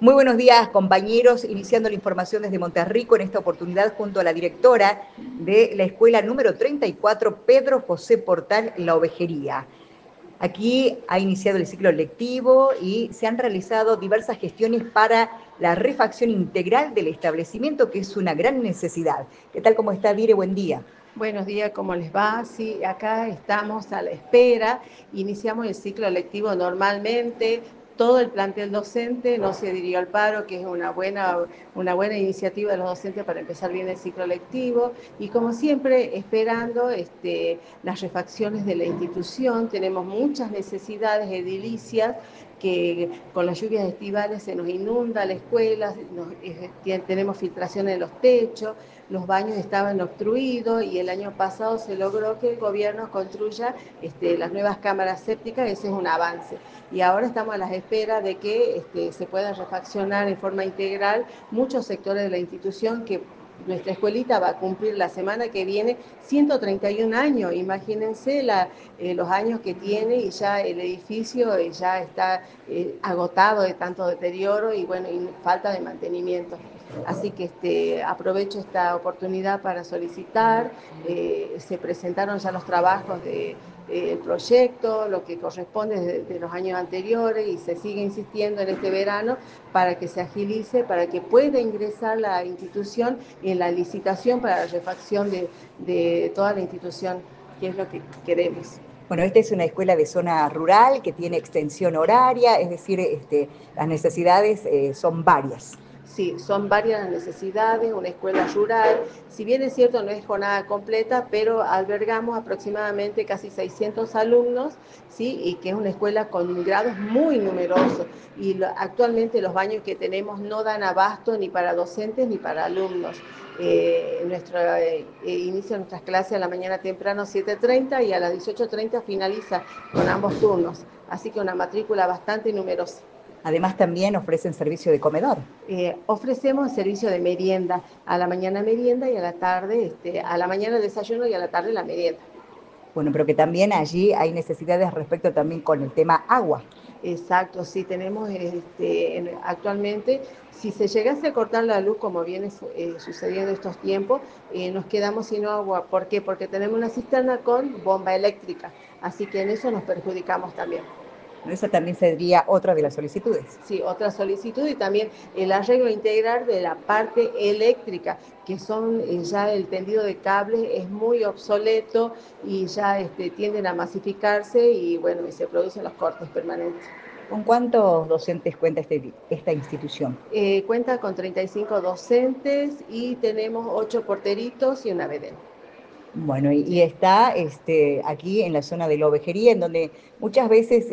Muy buenos días, compañeros. Iniciando la información desde Monterrico, en esta oportunidad junto a la directora de la escuela número 34, Pedro José Portal, La Ovejería. Aquí ha iniciado el ciclo lectivo y se han realizado diversas gestiones para la refacción integral del establecimiento, que es una gran necesidad. ¿Qué tal? ¿Cómo está, Dire? Buen día. Buenos días, ¿cómo les va? Sí, acá estamos a la espera. Iniciamos el ciclo lectivo normalmente. Todo el plantel docente no se adhirió al paro, que es una buena iniciativa de los docentes para empezar bien el ciclo lectivo. Y como siempre, esperando las refacciones de la institución. Tenemos muchas necesidades edilicias que con las lluvias estivales se nos inunda la escuela, tenemos filtraciones en los techos, los baños estaban obstruidos y el año pasado se logró que el gobierno construya las nuevas cámaras sépticas. Ese es un avance. Y ahora estamos a la espera de que se pueda refaccionar en forma integral muchos sectores de la institución, que nuestra escuelita va a cumplir la semana que viene 131 años. Imagínense los años que tiene, y ya el edificio ya está agotado de tanto deterioro y falta de mantenimiento. Así que aprovecho esta oportunidad para solicitar. Se presentaron ya los trabajos del proyecto, lo que corresponde de los años anteriores, y se sigue insistiendo en este verano para que se agilice, para que pueda ingresar la institución en la licitación para la refacción de toda la institución, que es lo que queremos. Bueno, esta es una escuela de zona rural que tiene extensión horaria, es decir, las necesidades son varias. Sí, son varias las necesidades, una escuela rural. Si bien es cierto, no es jornada completa, pero albergamos aproximadamente casi 600 alumnos, ¿sí? Y que es una escuela con grados muy numerosos. Y actualmente los baños que tenemos no dan abasto ni para docentes ni para alumnos. Inicia nuestras clases a la mañana temprano 7:30 y a las 18:30 finaliza con ambos turnos. Así que una matrícula bastante numerosa. Además, también ofrecen servicio de comedor. Ofrecemos servicio de merienda, a la mañana merienda y a la tarde, a la mañana desayuno y a la tarde la merienda. Bueno, pero que también allí hay necesidades respecto también con el tema agua. Exacto, sí, tenemos actualmente, si se llegase a cortar la luz como viene sucediendo estos tiempos, nos quedamos sin agua. ¿Por qué? Porque tenemos una cisterna con bomba eléctrica, así que en eso nos perjudicamos también. Esa también sería otra de las solicitudes. Sí, otra solicitud, y también el arreglo integral de la parte eléctrica, que son ya el tendido de cables es muy obsoleto y ya tienden a masificarse y bueno, y se producen los cortes permanentes. ¿Con cuántos docentes cuenta esta institución? Cuenta con 35 docentes y tenemos 8 porteritos y una vedena. Bueno, y Sí. está aquí en la zona de la ovejería, en donde muchas veces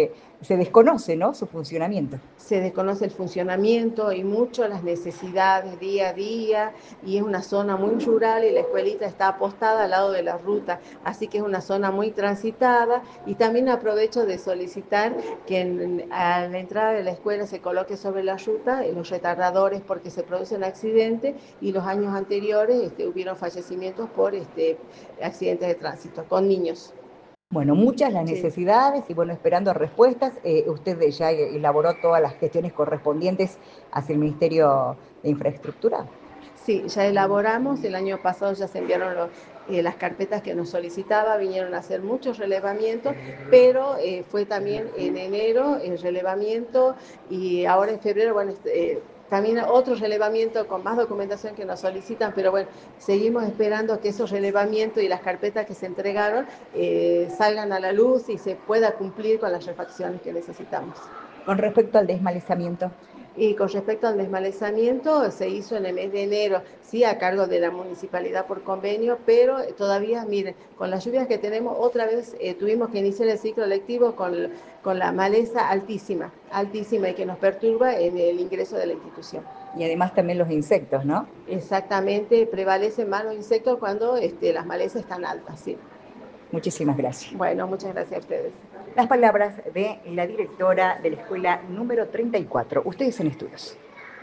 se desconoce, ¿no?, su funcionamiento. Se desconoce el funcionamiento y mucho las necesidades día a día, y es una zona muy rural y la escuelita está apostada al lado de la ruta, así que es una zona muy transitada. Y también aprovecho de solicitar que a la entrada de la escuela se coloque sobre la ruta los retardadores, porque se producen accidentes y los años anteriores hubieron fallecimientos por accidentes de tránsito con niños. Bueno, muchas las Sí. necesidades y bueno, esperando respuestas. Usted ya elaboró todas las gestiones correspondientes hacia el Ministerio de Infraestructura. Sí, ya elaboramos. El año pasado ya se enviaron las carpetas que nos solicitaba, vinieron a hacer muchos relevamientos, pero fue también en enero el relevamiento, y ahora en febrero, bueno, también otro relevamiento con más documentación que nos solicitan, pero bueno, seguimos esperando que esos relevamientos y las carpetas que se entregaron salgan a la luz y se pueda cumplir con las refacciones que necesitamos. Con respecto al desmalezamiento, Y con respecto al desmalezamiento, se hizo en el mes de enero, sí, a cargo de la municipalidad por convenio, pero todavía, miren, con las lluvias que tenemos, otra vez tuvimos que iniciar el ciclo lectivo con la maleza altísima, altísima, y que nos perturba en el ingreso de la institución. y además también los insectos, ¿no? Exactamente, prevalecen más los insectos cuando las malezas están altas, sí. Muchísimas gracias. Bueno, muchas gracias a ustedes. Las palabras de la directora de la escuela número 34. Ustedes en estudios.